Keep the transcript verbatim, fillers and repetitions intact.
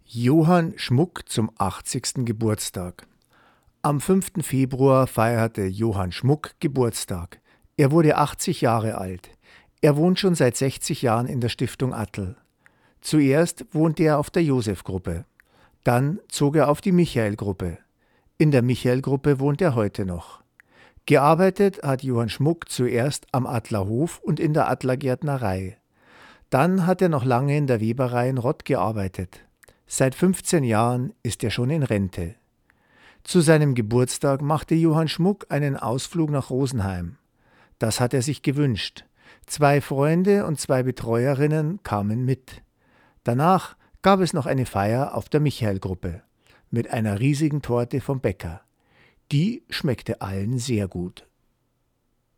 Johann Schmuck zum achtzigsten Geburtstag. Am fünften Februar feierte Johann Schmuck Geburtstag. Er wurde achtzig Jahre alt. Er wohnt schon seit sechzig Jahren in der Stiftung Attl. Zuerst wohnte er auf der Josef-Gruppe. Dann zog er auf die Michael-Gruppe. In der Michael-Gruppe wohnt er heute noch. Gearbeitet hat Johann Schmuck zuerst am Attler Hof und in der Attler Gärtnerei. Dann hat er noch lange in der Weberei in Rott gearbeitet. Seit fünfzehn Jahren ist er schon in Rente. Zu seinem Geburtstag machte Johann Schmuck einen Ausflug nach Rosenheim. Das hat er sich gewünscht. Zwei Freunde und zwei Betreuerinnen kamen mit. Danach gab es noch eine Feier auf der Michael-Gruppe mit einer riesigen Torte vom Bäcker. Die schmeckte allen sehr gut.